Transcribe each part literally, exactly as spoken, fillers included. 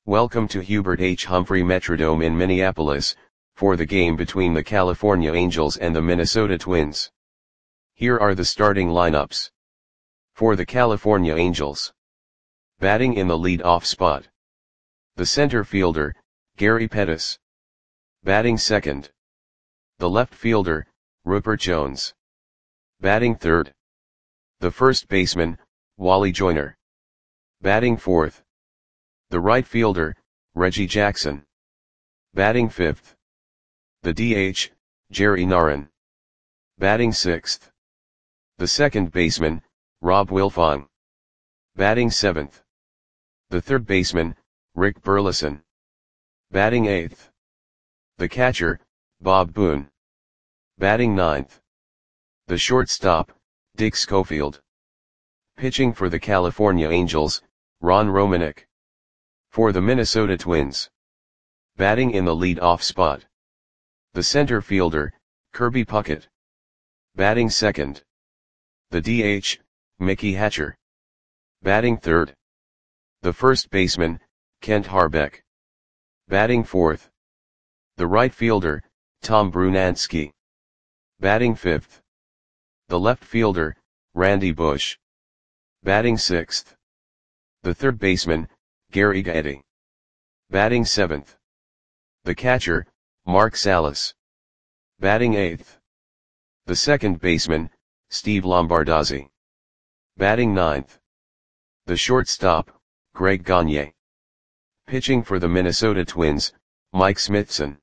Welcome to Hubert H. Humphrey Metrodome in Minneapolis, for the game between the California Angels and the Minnesota Twins. Here are the starting lineups. For the California Angels. Batting in the lead-off spot. The center fielder, Gary Pettis. Batting second. The left fielder, Rupert Jones. Batting third. The first baseman, Wally Joyner. Batting fourth. The right fielder, Reggie Jackson. Batting fifth. The D H, Jerry Narron. Batting sixth. The second baseman, Rob Wilfong. Batting seventh. The third baseman, Rick Burleson. Batting eighth. The catcher, Bob Boone. Batting ninth. The shortstop, Dick Schofield. Pitching for the California Angels, Ron Romanek. For the Minnesota Twins. Batting in the lead-off spot. The center fielder, Kirby Puckett. Batting second. The D H, Mickey Hatcher. Batting third. The first baseman, Kent Harbeck. Batting fourth. The right fielder, Tom Brunansky. Batting fifth. The left fielder, Randy Bush. Batting sixth. The third baseman, Gary Gaetti. Batting seventh. The catcher, Mark Salas. Batting eighth. The second baseman, Steve Lombardozzi. Batting ninth. The shortstop, Greg Gagne. Pitching for the Minnesota Twins, Mike Smithson.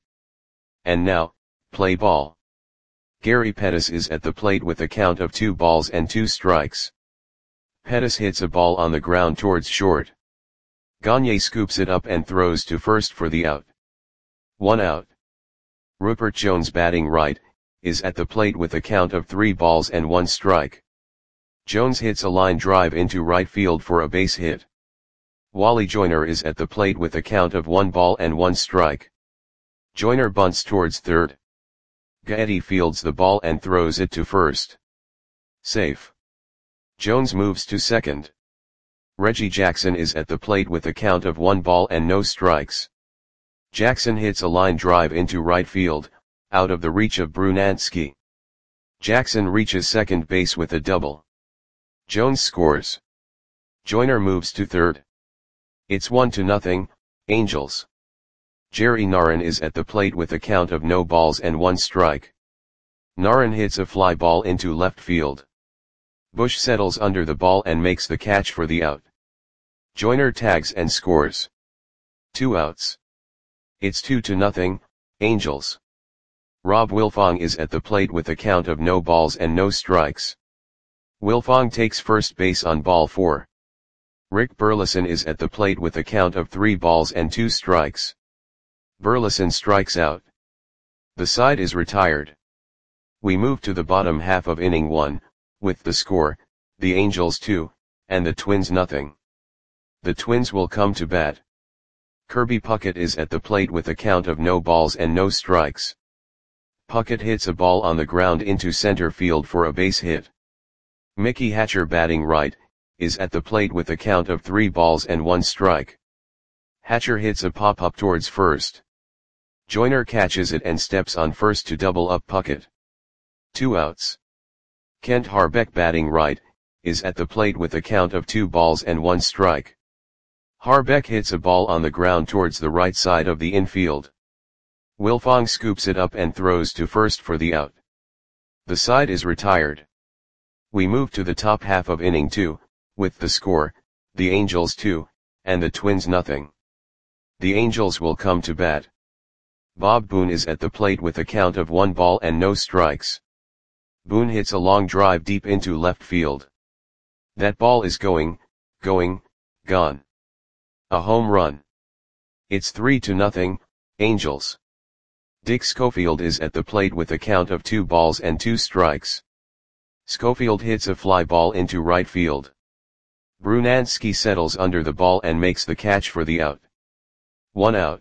And now, play ball. Gary Pettis is at the plate with a count of two balls and two strikes. Pettis hits a ball on the ground towards short. Gagne scoops it up and throws to first for the out. One out. Rupert Jones, batting right, is at the plate with a count of three balls and one strike. Jones hits a line drive into right field for a base hit. Wally Joyner is at the plate with a count of one ball and one strike. Joyner bunts towards third. Gaetti fields the ball and throws it to first. Safe. Jones moves to second. Reggie Jackson is at the plate with a count of one ball and no strikes. Jackson hits a line drive into right field, out of the reach of Brunansky. Jackson reaches second base with a double. Jones scores. Joyner moves to third. It's one to nothing, Angels. Jerry Narron is at the plate with a count of no balls and one strike. Narron hits a fly ball into left field. Bush settles under the ball and makes the catch for the out. Joyner tags and scores. Two outs. It's two to nothing, Angels. Rob Wilfong is at the plate with a count of no balls and no strikes. Wilfong takes first base on ball four. Rick Burleson is at the plate with a count of three balls and two strikes. Burleson strikes out. The side is retired. We move to the bottom half of inning one, with the score, the Angels two, and the Twins nothing. The Twins will come to bat. Kirby Puckett is at the plate with a count of no balls and no strikes. Puckett hits a ball on the ground into center field for a base hit. Mickey Hatcher, batting right, is at the plate with a count of three balls and one strike. Hatcher hits a pop-up towards first. Joyner catches it and steps on first to double up Puckett. Two outs. Kent Harbeck, batting right, is at the plate with a count of two balls and one strike. Harbeck hits a ball on the ground towards the right side of the infield. Wilfong scoops it up and throws to first for the out. The side is retired. We move to the top half of inning two, with the score, the Angels two, and the Twins nothing. The Angels will come to bat. Bob Boone is at the plate with a count of one ball and no strikes. Boone hits a long drive deep into left field. That ball is going, going, gone. A home run. It's three to nothing, Angels. Dick Schofield is at the plate with a count of two balls and two strikes. Schofield hits a fly ball into right field. Brunansky settles under the ball and makes the catch for the out. One out.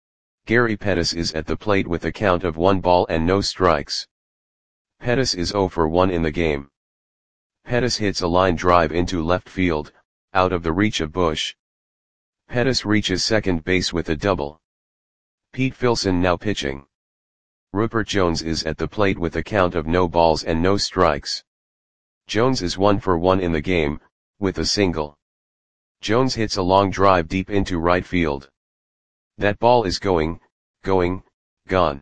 Gary Pettis is at the plate with a count of one ball and no strikes. Pettis is zero for one in the game. Pettis hits a line drive into left field, out of the reach of Bush. Pettis reaches second base with a double. Pete Filson now pitching. Rupert Jones is at the plate with a count of no balls and no strikes. Jones is one for one in the game, with a single. Jones hits a long drive deep into right field. That ball is going, going, gone.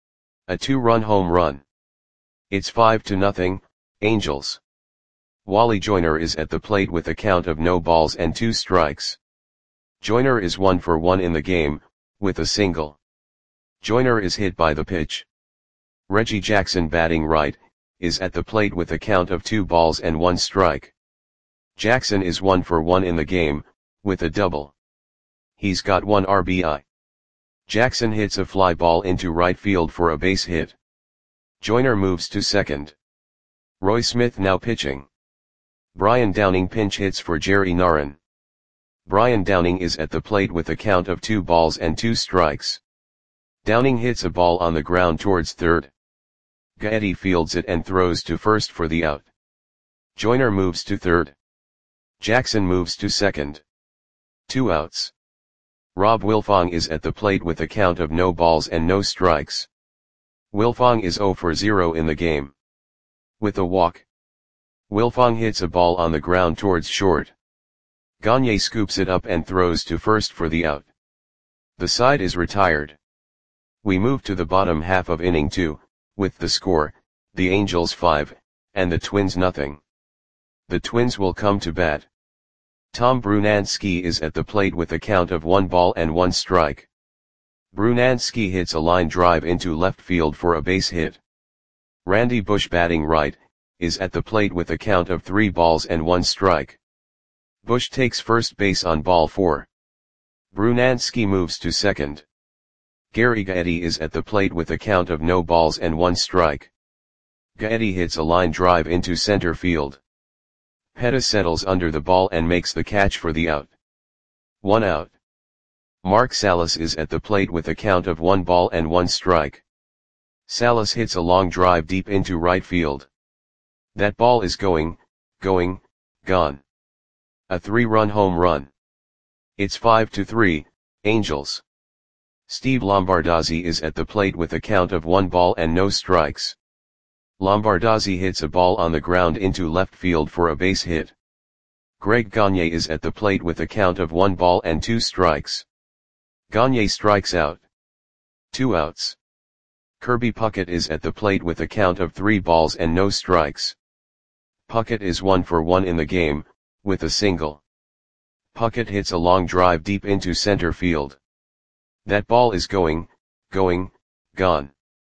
A two-run home run. It's five to nothing, Angels. Wally Joyner is at the plate with a count of no balls and two strikes. Joyner is one for one in the game, with a single. Joyner is hit by the pitch. Reggie Jackson, batting right, is at the plate with a count of two balls and one strike. Jackson is one for one in the game, with a double. He's got one R B I. Jackson hits a fly ball into right field for a base hit. Joyner moves to second. Roy Smith now pitching. Brian Downing pinch hits for Jerry Narron. Brian Downing is at the plate with a count of two balls and two strikes. Downing hits a ball on the ground towards third. Gaetti fields it and throws to first for the out. Joyner moves to third. Jackson moves to second. Two outs. Rob Wilfong is at the plate with a count of no balls and no strikes. Wilfong is zero for zero in the game. With a walk. Wilfong hits a ball on the ground towards short. Gagne scoops it up and throws to first for the out. The side is retired. We move to the bottom half of inning two, with the score, the Angels five, and the Twins nothing. The Twins will come to bat. Tom Brunansky is at the plate with a count of one ball and one strike. Brunansky hits a line drive into left field for a base hit. Randy Bush, batting right, is at the plate with a count of three balls and one strike. Bush takes first base on ball four. Brunansky moves to second. Gary Gaetti is at the plate with a count of no balls and one strike. Gaetti hits a line drive into center field. Pettis settles under the ball and makes the catch for the out. One out. Mark Salas is at the plate with a count of one ball and one strike. Salas hits a long drive deep into right field. That ball is going, going, gone. A three-run home run. It's five to three, Angels. Steve Lombardozzi is at the plate with a count of one ball and no strikes. Lombardozzi hits a ball on the ground into left field for a base hit. Greg Gagne is at the plate with a count of one ball and two strikes. Gagne strikes out. Two outs. Kirby Puckett is at the plate with a count of three balls and no strikes. Puckett is one for one in the game, with a single. Puckett hits a long drive deep into center field. That ball is going, going, gone.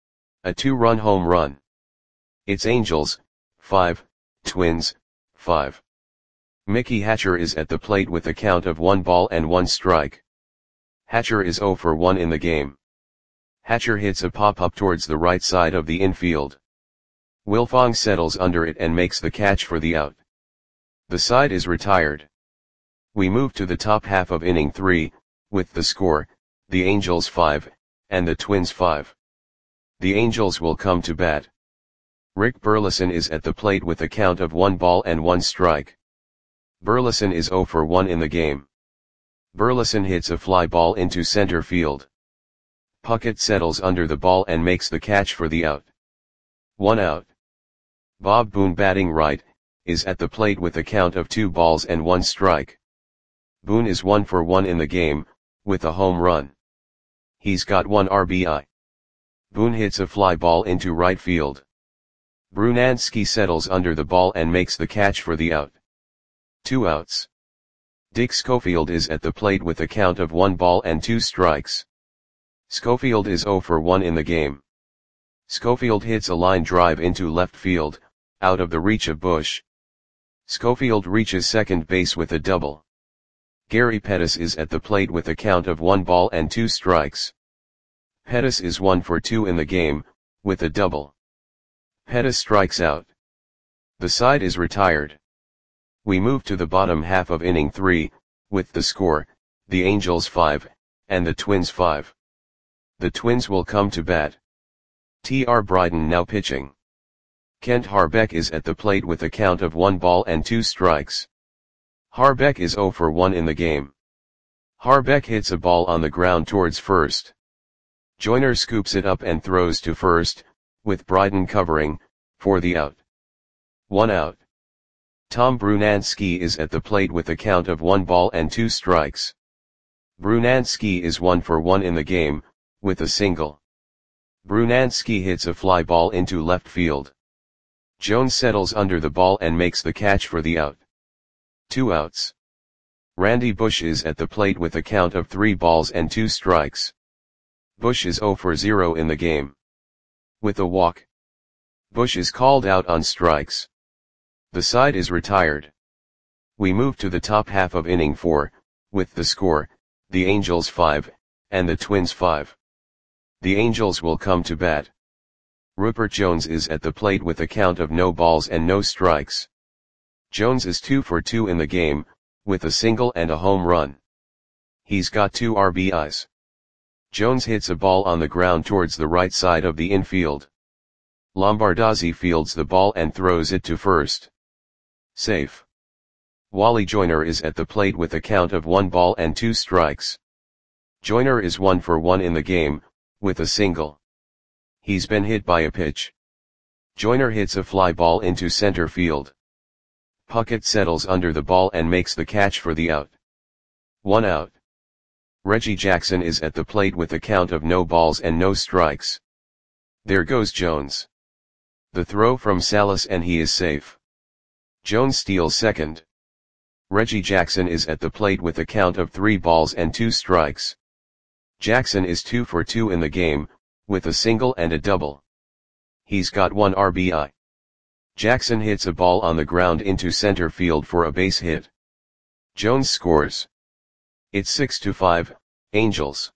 A two-run home run. It's Angels, five, Twins, five. Mickey Hatcher is at the plate with a count of one ball and one strike. Hatcher is zero for one in the game. Hatcher hits a pop-up towards the right side of the infield. Wilfong settles under it and makes the catch for the out. The side is retired. We move to the top half of inning three, with the score, the Angels five, and the Twins five. The Angels will come to bat. Rick Burleson is at the plate with a count of one ball and one strike. Burleson is zero for one in the game. Burleson hits a fly ball into center field. Puckett settles under the ball and makes the catch for the out. One out. Bob Boone, batting right, is at the plate with a count of two balls and one strike. Boone is one for one in the game, with a home run. He's got one R B I. Boone hits a fly ball into right field. Brunansky settles under the ball and makes the catch for the out. Two outs. Dick Schofield is at the plate with a count of one ball and two strikes. Schofield is zero for one in the game. Schofield hits a line drive into left field, out of the reach of Bush. Schofield reaches second base with a double. Gary Pettis is at the plate with a count of one ball and two strikes. Pettis is one for two in the game, with a double. Pettis strikes out. The side is retired. We move to the bottom half of inning three, with the score, the Angels five, and the Twins five. The Twins will come to bat. T R Bryden now pitching. Kent Harbeck is at the plate with a count of one ball and two strikes. Harbeck is zero for one in the game. Harbeck hits a ball on the ground towards first. Joyner scoops it up and throws to first, with Bryden covering, for the out. One out. Tom Brunansky is at the plate with a count of one ball and two strikes. Brunansky is one for one in the game, with a single. Brunansky hits a fly ball into left field. Jones settles under the ball and makes the catch for the out. Two outs. Randy Bush is at the plate with a count of three balls and two strikes. Bush is zero for zero in the game. With a walk. Bush is called out on strikes. The side is retired. We move to the top half of inning four, with the score, the Angels five, and the Twins five. The Angels will come to bat. Rupert Jones is at the plate with a count of no balls and no strikes. Jones is two for two in the game, with a single and a home run. He's got two R B Is. Jones hits a ball on the ground towards the right side of the infield. Lombardozzi fields the ball and throws it to first. Safe. Wally Joyner is at the plate with a count of one ball and two strikes. Joyner is one for one in the game, with a single. He's been hit by a pitch. Joyner hits a fly ball into center field. Puckett settles under the ball and makes the catch for the out. One out. Reggie Jackson is at the plate with a count of no balls and no strikes. There goes Jones. The throw from Salas and he is safe. Jones steals second. Reggie Jackson is at the plate with a count of three balls and two strikes. Jackson is two for two in the game, with a single and a double. He's got one R B I. Jackson hits a ball on the ground into center field for a base hit. Jones scores. It's six to five, Angels.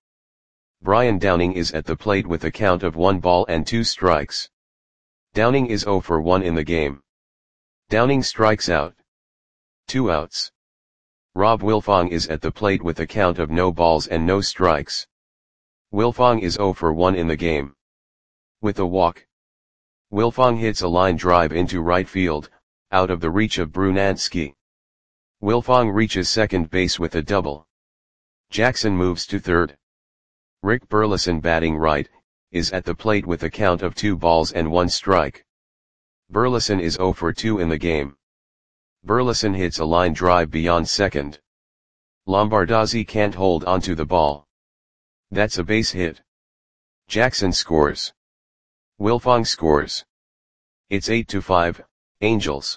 Brian Downing is at the plate with a count of one ball and two strikes. Downing is zero for one in the game. Downing strikes out. Two outs. Rob Wilfong is at the plate with a count of no balls and no strikes. Wilfong is zero for one in the game. With a walk. Wilfong hits a line drive into right field, out of the reach of Brunansky. Wilfong reaches second base with a double. Jackson moves to third. Rick Burleson, batting right, is at the plate with a count of two balls and one strike. Burleson is zero for two in the game. Burleson hits a line drive beyond second. Lombardozzi can't hold onto the ball. That's a base hit. Jackson scores. Wilfong scores. It's eight to five, Angels.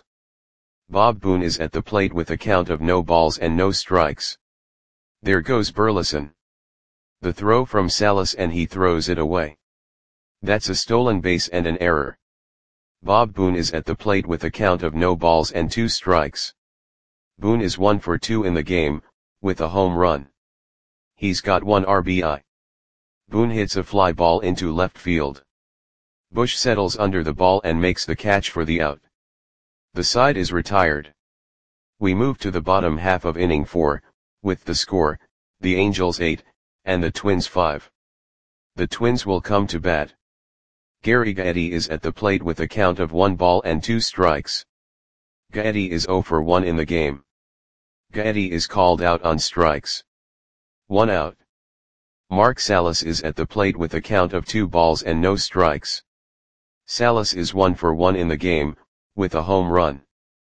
Bob Boone is at the plate with a count of no balls and no strikes. There goes Burleson. The throw from Salas and he throws it away. That's a stolen base and an error. Bob Boone is at the plate with a count of no balls and two strikes. Boone is one for two in the game, with a home run. He's got one R B I. Boone hits a fly ball into left field. Bush settles under the ball and makes the catch for the out. The side is retired. We move to the bottom half of inning four, with the score, the Angels eight, and the Twins five. The Twins will come to bat. Gary Gaetti is at the plate with a count of one ball and two strikes. Gaetti is zero for one in the game. Gaetti is called out on strikes. One out. Mark Salas is at the plate with a count of two balls and no strikes. Salas is one for one in the game, with a home run.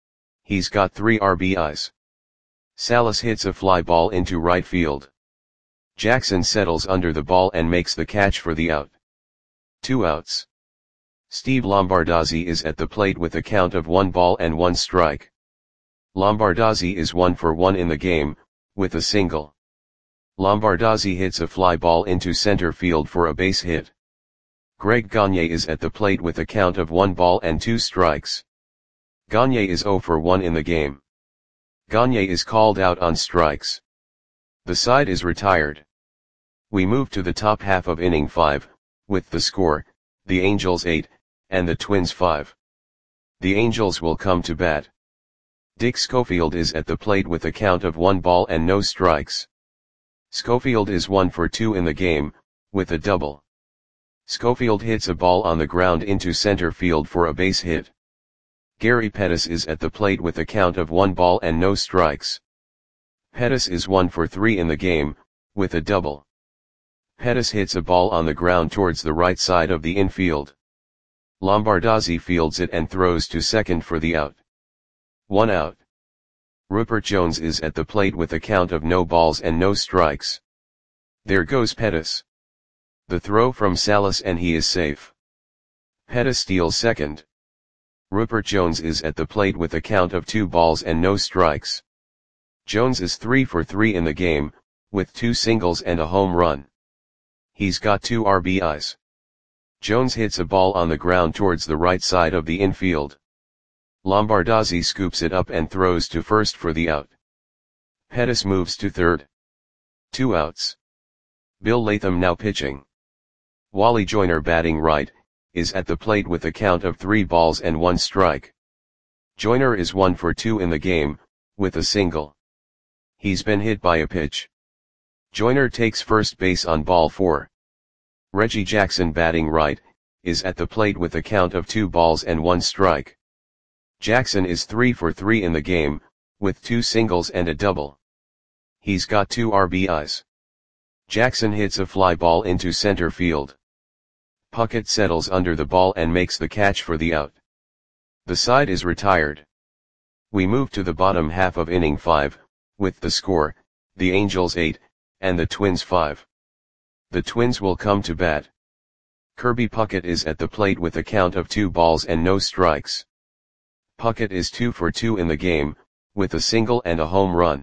He's got three R B Is. Salas hits a fly ball into right field. Jackson settles under the ball and makes the catch for the out. Two outs. Steve Lombardozzi is at the plate with a count of one ball and one strike. Lombardozzi is one for one in the game, with a single. Lombardozzi hits a fly ball into center field for a base hit. Greg Gagne is at the plate with a count of one ball and two strikes. Gagne is zero for one in the game. Gagne is called out on strikes. The side is retired. We move to the top half of inning five, with the score, the Angels eight, and the Twins five. The Angels will come to bat. Dick Schofield is at the plate with a count of one ball and no strikes. Schofield is one for two in the game, with a double. Schofield hits a ball on the ground into center field for a base hit. Gary Pettis is at the plate with a count of one ball and no strikes. Pettis is one for three in the game, with a double. Pettis hits a ball on the ground towards the right side of the infield. Lombardozzi fields it and throws to second for the out. One out. Rupert Jones is at the plate with a count of no balls and no strikes. There goes Pettis. The throw from Salas and he is safe. Pettis steals second. Rupert Jones is at the plate with a count of two balls and no strikes. Jones is three for three in the game, with two singles and a home run. He's got two R B Is. Jones hits a ball on the ground towards the right side of the infield. Lombardozzi scoops it up and throws to first for the out. Pettis moves to third. Two outs. Bill Latham now pitching. Wally Joyner batting right, is at the plate with a count of three balls and one strike. Joyner is one for two in the game, with a single. He's been hit by a pitch. Joyner takes first base on ball four. Reggie Jackson batting right, is at the plate with a count of two balls and one strike. Jackson is three for three in the game, with two singles and a double. He's got two R B Is. Jackson hits a fly ball into center field. Puckett settles under the ball and makes the catch for the out. The side is retired. We move to the bottom half of inning five, with the score, the Angels eight, and the Twins five. The Twins will come to bat. Kirby Puckett is at the plate with a count of two balls and no strikes. Puckett is two for two in the game, with a single and a home run.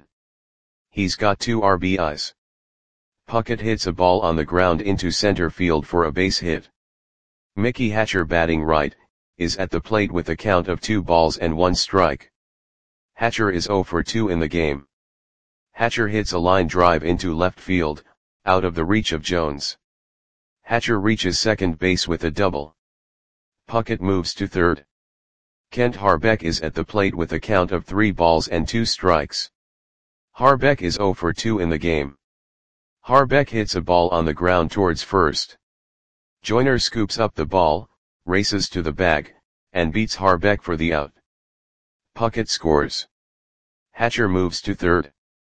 He's got two R B Is. Puckett hits a ball on the ground into center field for a base hit. Mickey Hatcher batting right, is at the plate with a count of two balls and one strike. Hatcher is zero for two in the game. Hatcher hits a line drive into left field, out of the reach of Jones. Hatcher reaches second base with a double. Puckett moves to third. Kent Harbeck is at the plate with a count of three balls and two strikes. Harbeck is zero for two in the game. Harbeck hits a ball on the ground towards first. Joyner scoops up the ball, races to the bag, and beats Harbeck for the out. Puckett scores. Hatcher moves to third.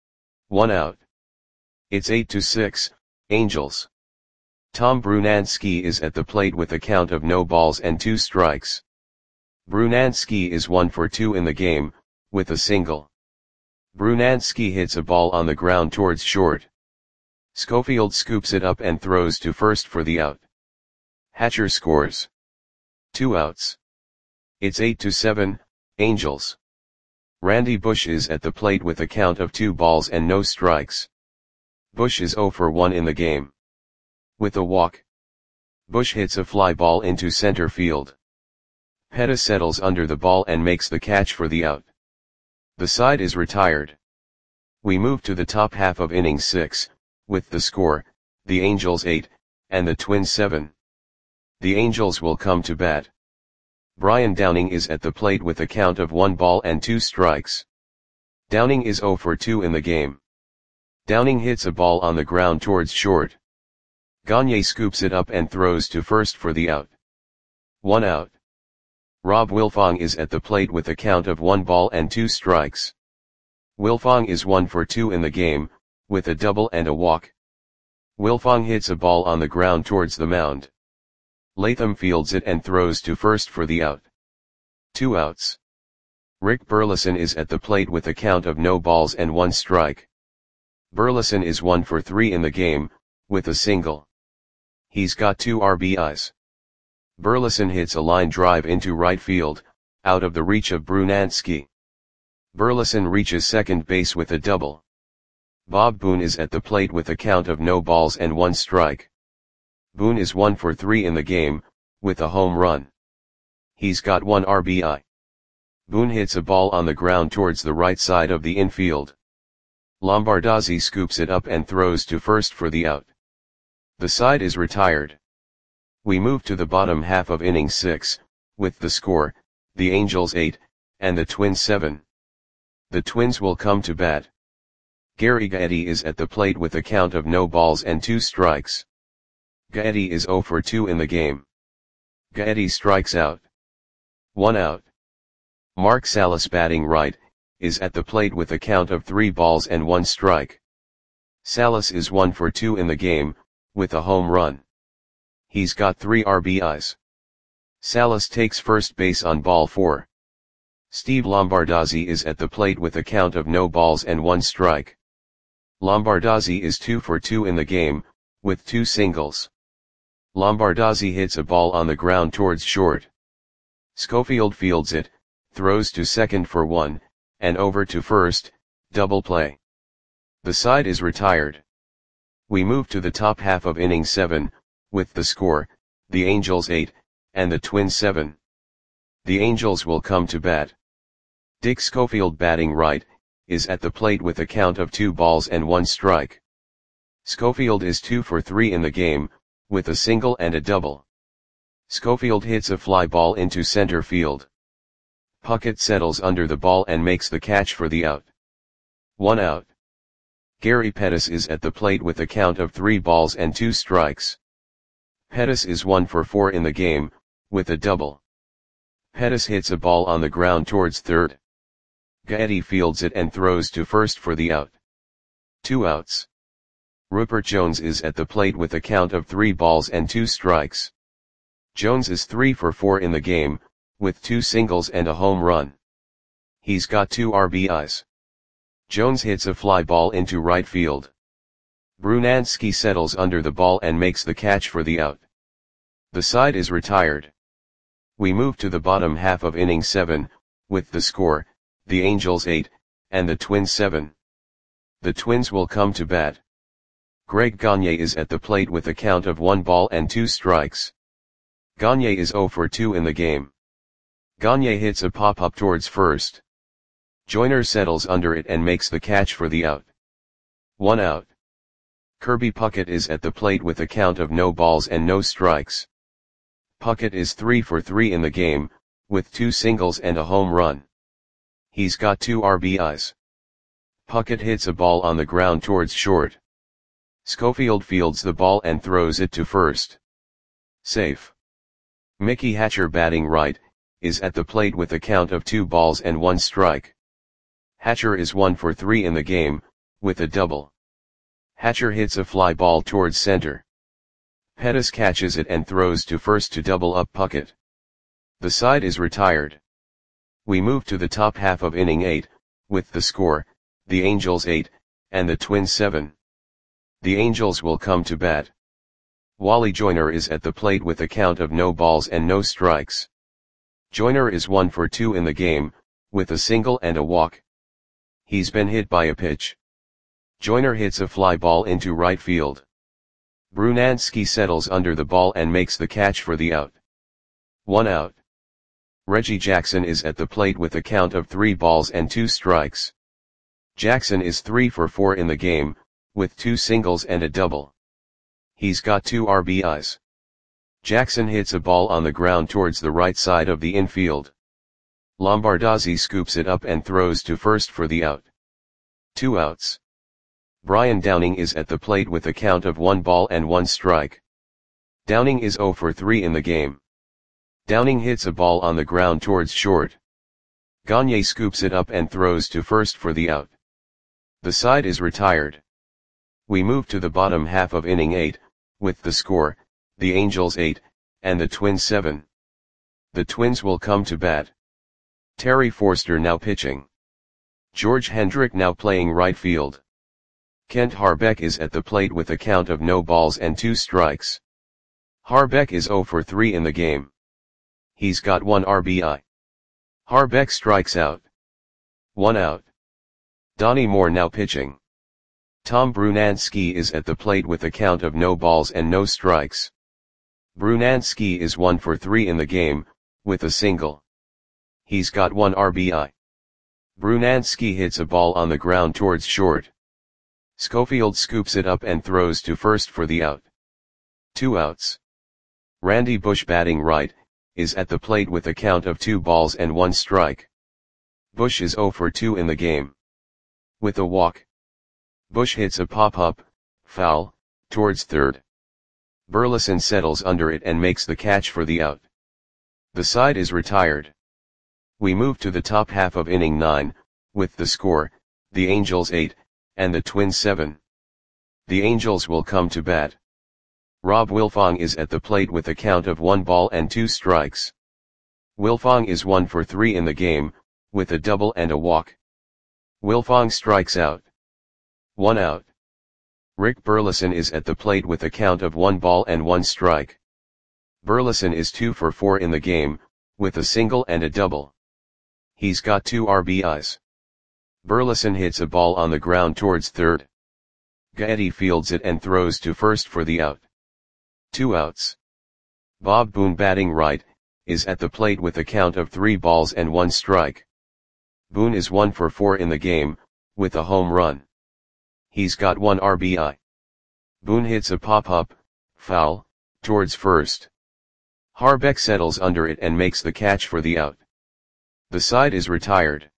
One out. It's eight to six, Angels. Tom Brunansky is at the plate with a count of no balls and two strikes. Brunansky is one for two in the game, with a single. Brunansky hits a ball on the ground towards short. Schofield scoops it up and throws to first for the out. Hatcher scores. Two outs. It's eight to seven, Angels. Randy Bush is at the plate with a count of two balls and no strikes. Bush is zero for one in the game. With a walk. Bush hits a fly ball into center field. Pettis settles under the ball and makes the catch for the out. The side is retired. We move to the top half of inning six, with the score, the Angels eight, and the Twins seven. The Angels will come to bat. Brian Downing is at the plate with a count of one ball and two strikes. Downing is zero for two in the game. Downing hits a ball on the ground towards short. Gagne scoops it up and throws to first for the out. One out. Rob Wilfong is at the plate with a count of one ball and two strikes. Wilfong is one for two in the game, with a double and a walk. Wilfong hits a ball on the ground towards the mound. Latham fields it and throws to first for the out. Two outs. Rick Burleson is at the plate with a count of no balls and one strike. Burleson is one for three in the game, with a single. He's got two R B Is. Burleson hits a line drive into right field, out of the reach of Brunansky. Burleson reaches second base with a double. Bob Boone is at the plate with a count of no balls and one strike. Boone is one for three in the game, with a home run. He's got one R B I. Boone hits a ball on the ground towards the right side of the infield. Lombardozzi scoops it up and throws to first for the out. The side is retired. We move to the bottom half of inning six, with the score, the Angels eight, and the Twins seven. The Twins will come to bat. Gary Gaetti is at the plate with a count of no balls and two strikes. Gaetti is zero for two in the game. Gaetti strikes out. One out. Mark Salas batting right, is at the plate with a count of three balls and one strike. Salas is one for two in the game, with a home run. He's got three R B Is. Salas takes first base on ball four. Steve Lombardozzi is at the plate with a count of no balls and one strike. Lombardozzi is two for two in the game, with two singles. Lombardozzi hits a ball on the ground towards short. Schofield fields it, throws to second for one, and over to first, double play. The side is retired. We move to the top half of inning seven, with the score, the Angels eight, and the Twins seven. The Angels will come to bat. Dick Schofield, batting right, is at the plate with a count of two balls and one strike. Schofield is two for three in the game, with a single and a double. Schofield hits a fly ball into center field. Puckett settles under the ball and makes the catch for the out. One out. Gary Pettis is at the plate with a count of three balls and two strikes. Pettis is one for four in the game, with a double. Pettis hits a ball on the ground towards third. Gaetti fields it and throws to first for the out. Two outs. Rupert Jones is at the plate with a count of three balls and two strikes. Jones is three for four in the game, with two singles and a home run. He's got two R B Is. Jones hits a fly ball into right field. Brunansky settles under the ball and makes the catch for the out. The side is retired. We move to the bottom half of inning seven, with the score, the Angels eight, and the Twins seven. The Twins will come to bat. Greg Gagne is at the plate with a count of one ball and two strikes. Gagne is zero for two in the game. Gagne hits a pop-up towards first. Joyner settles under it and makes the catch for the out. One out. Kirby Puckett is at the plate with a count of no balls and no strikes. Puckett is three for three in the game, with two singles and a home run. He's got two R B Is. Puckett hits a ball on the ground towards short. Schofield fields the ball and throws it to first. Safe. Mickey Hatcher, batting right, is at the plate with a count of two balls and one strike. Hatcher is one for three in the game, with a double. Hatcher hits a fly ball towards center. Pettis catches it and throws to first to double up Puckett. The side is retired. We move to the top half of inning eight, with the score, the Angels eight, and the Twins seven. The Angels will come to bat. Wally Joyner is at the plate with a count of no balls and no strikes. Joyner is one for two in the game, with a single and a walk. He's been hit by a pitch. Joyner hits a fly ball into right field. Brunansky settles under the ball and makes the catch for the out. One out. Reggie Jackson is at the plate with a count of three balls and two strikes. Jackson is three for four in the game, with two singles and a double. He's got two R B Is. Jackson hits a ball on the ground towards the right side of the infield. Lombardozzi scoops it up and throws to first for the out. Two outs. Brian Downing is at the plate with a count of one ball and one strike. Downing is zero for three in the game. Downing hits a ball on the ground towards short. Gagne scoops it up and throws to first for the out. The side is retired. We move to the bottom half of inning eight, with the score, the Angels eight, and the Twins seven. The Twins will come to bat. Terry Forster now pitching. George Hendrick now playing right field. Kent Harbeck is at the plate with a count of no balls and two strikes. Harbeck is zero for three in the game. He's got one R B I. Harbeck strikes out. One out. Donnie Moore now pitching. Tom Brunansky is at the plate with a count of no balls and no strikes. Brunansky is one for three in the game, with a single. He's got one R B I. Brunansky hits a ball on the ground towards short. Schofield scoops it up and throws to first for the out. Two outs. Randy Bush, batting right, is at the plate with a count of two balls and one strike. Bush is zero for two in the game. With a walk. Bush hits a pop-up, foul, towards third. Burleson settles under it and makes the catch for the out. The side is retired. We move to the top half of inning nine, with the score, the Angels eight, and the Twins seven. The Angels will come to bat. Rob Wilfong is at the plate with a count of one ball and two strikes. Wilfong is one for three in the game, with a double and a walk. Wilfong strikes out. One out. Rick Burleson is at the plate with a count of one ball and one strike. Burleson is two for four in the game, with a single and a double. He's got two R B Is. Burleson hits a ball on the ground towards third. Gaetti fields it and throws to first for the out. Two outs. Bob Boone, batting right, is at the plate with a count of three balls and one strike. Boone is one for four in the game, with a home run. He's got one R B I. Boone hits a pop-up, foul, towards first. Harbeck settles under it and makes the catch for the out. The side is retired.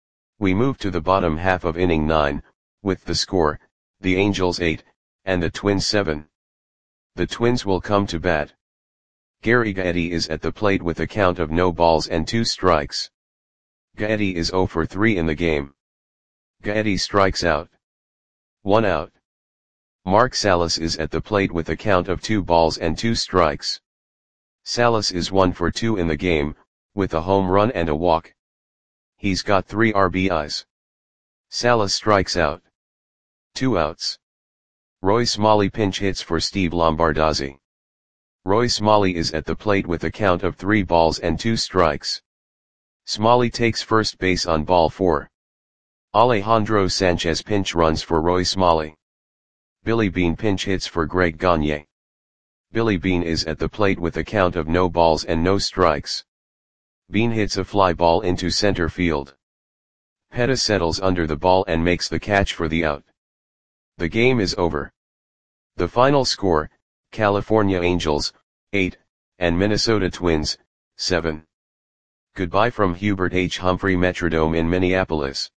We move to the bottom half of inning nine, with the score, the Angels eight, and the Twins seven. The Twins will come to bat. Gary Gaetti is at the plate with a count of no balls and two strikes. Gaetti is zero for three in the game. Gaetti strikes out. One out. Mark Salas is at the plate with a count of two balls and two strikes. Salas is one for two in the game, with a home run and a walk. He's got three R B Is. Salas strikes out. Two outs. Roy Smalley pinch hits for Steve Lombardozzi. Roy Smalley is at the plate with a count of three balls and two strikes. Smalley takes first base on ball four. Alejandro Sanchez pinch runs for Roy Smalley. Billy Beane pinch hits for Greg Gagne. Billy Beane is at the plate with a count of no balls and no strikes. Beane hits a fly ball into center field. Pettis settles under the ball and makes the catch for the out. The game is over. The final score, California Angels, eight, and Minnesota Twins, seven. Goodbye from Hubert H. Humphrey Metrodome in Minneapolis.